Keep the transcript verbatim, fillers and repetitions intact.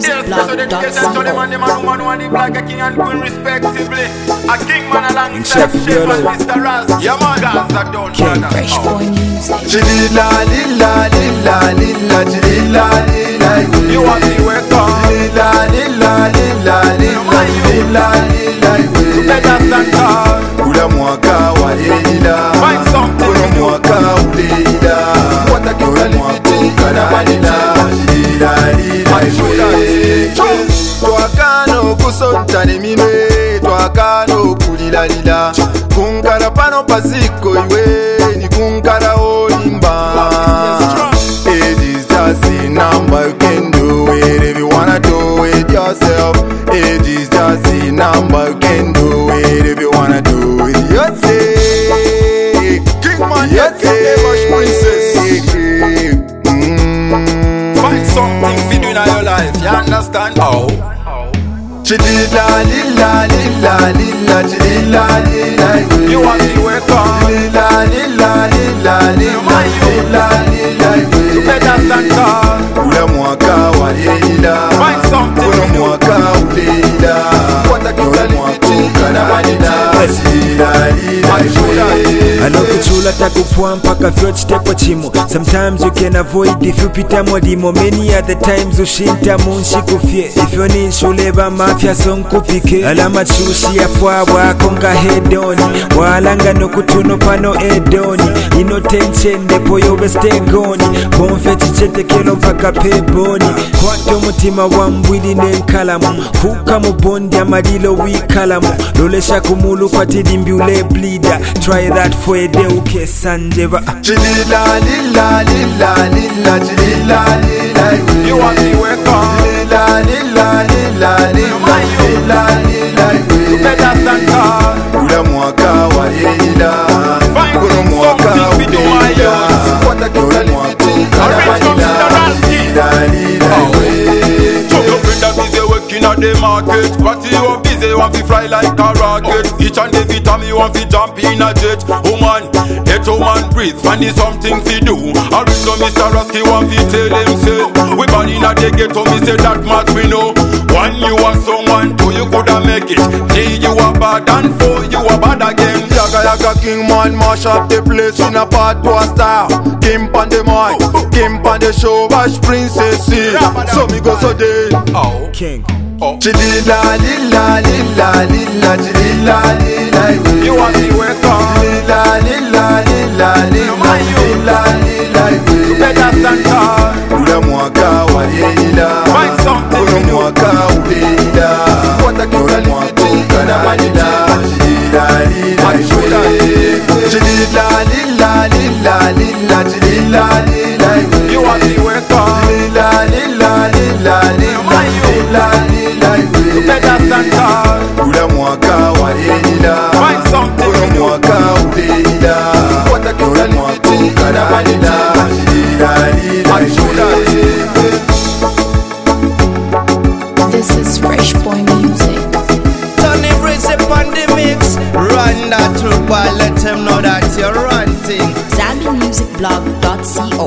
music blog dot co. So the man, the man, woman, one, the black, a king and queen respectively. A king man alongside Chef and Mister Raz. Yeah man, Gaza don't King Fresh Boy Music. Chilila, lila, lila, lila, chilila, lila. You want me wake up? Lila, lila, lila, lila, lila, lila. You better stand tall. Ula mwaka wa lila. Find something Ula to do. mwaka ulila. What a king Ula mwaka ukala lila. Lila, lila. Twakano kusontane minwe. Twakano kulila lila. Kunkara pano pasiko iwe. Ni kunkara olimba. It is just a number, you can do it if you wanna do it yourself. It is just a number, you can do it if you wanna do it yourself. King man, Yes, princess. Mm. Find something for do in your life, you understand? Oh. Chilila, lila, lila, lila, chilila, lila. You want me wake up? Lila, lila, lila, lila, lila, lila. You better stand tall. Ula mwaka wa lila. Find something Ula to do. mwaka ulila. Ula mwaka ukala lila. Lila, lila, lila. Alokuchula takupua mpaka vyo chitepo chimo. Sometimes you can avoid if you pita modimo. Many other times ushinta munshi kufye. If you need shuleba mafia son kupike. Alama chushi ya fwa konga hedoni. Walanga no kutuno pano edoni. Ino tension depo yobe stay goni. Bonfe chichete kelo mpaka peboni. Kwato mutima wambwili nenkalamu. Fuka mubondi ya madilo wikalamu. Lolesha kumulu kwa tidimbi ule bleeder. Try that for a day uke sanjeva. Chilila, lila, lila, lila, chilila, lila. You want me wake up? Lila, lila, lila, lila, lila, lila. You better stand tall. Ula mwaka wa lila. Find Ula mwaka something to do my ulila. yours. Ula mwaka ukala lila. Lila, lila, lila. Chuck your friend that busy working at the market. Party you busy, want to fly like a rocket. Each and every time you want to jump in a jet. Oh man, let your man breathe, find you something to do. I reach to Mister Rasky, want to tell him say we born in a day ghetto, me say that much we know. One you are someone, two you coulda make it. Three you are bad and four you are bad again. Yaga yaga king man mash up the place in a part to a star. Kim pan the mic, Kim pan the show, wash princess see. So me go so day. Oh, King. oh. Chilila, lila, lila, lila, chilila, lila. You want me wake up? Lila, lila, lila, lila, lila, lila. You better stand tall. Ula mwaka wa lila. Find something Ula to do. mwaka ulila. Ula mwaka ukala lila. Lila, lila, lila. Chilila, lila, lila, lila, chilila, lila. You want me wake up? Lila, lila, lila, lila, lila, lila. You better stand tall. Ula mwaka wa lila. Find something Ula to do. mwaka ulila. Ula mwaka ukala lila. Lila, lila, lila. This is Fresh Boy Music. Tony Brizzy on the mix. Run that trooper, let him know that you're ranting. Zambi Music Blog dot co.